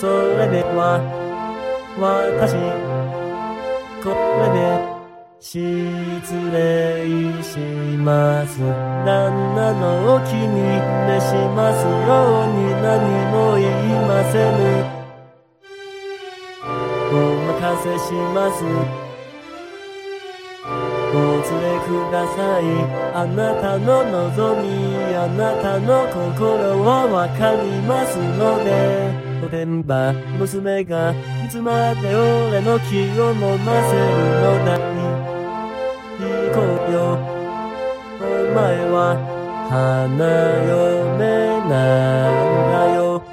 それでは私これで失礼します。旦那のお気に召しますように何も言いませぬ。お任せします。お連れください。あなたの望み、あなたの心はわかりますので、おてんば娘がいつまで俺の気を飲ませるのだい。行こうよ、お前は花嫁なんだよ。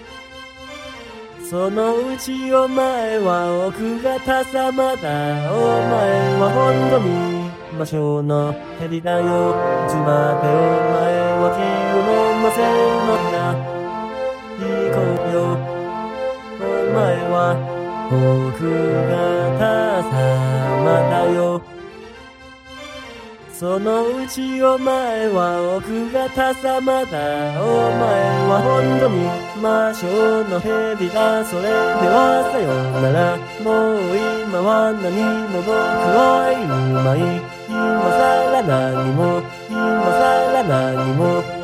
そのうちお前は奥方様だ。お前は本当に魔性の蛇だよ。いつまでお前は気を飲ませるのだ。行こうよ、お前は奥方様だよ。そのうちお前は奥方様だ。お前は本当に魔性の蛇だ。それではさよなら。もう今は何も僕はいるまい。今さら何も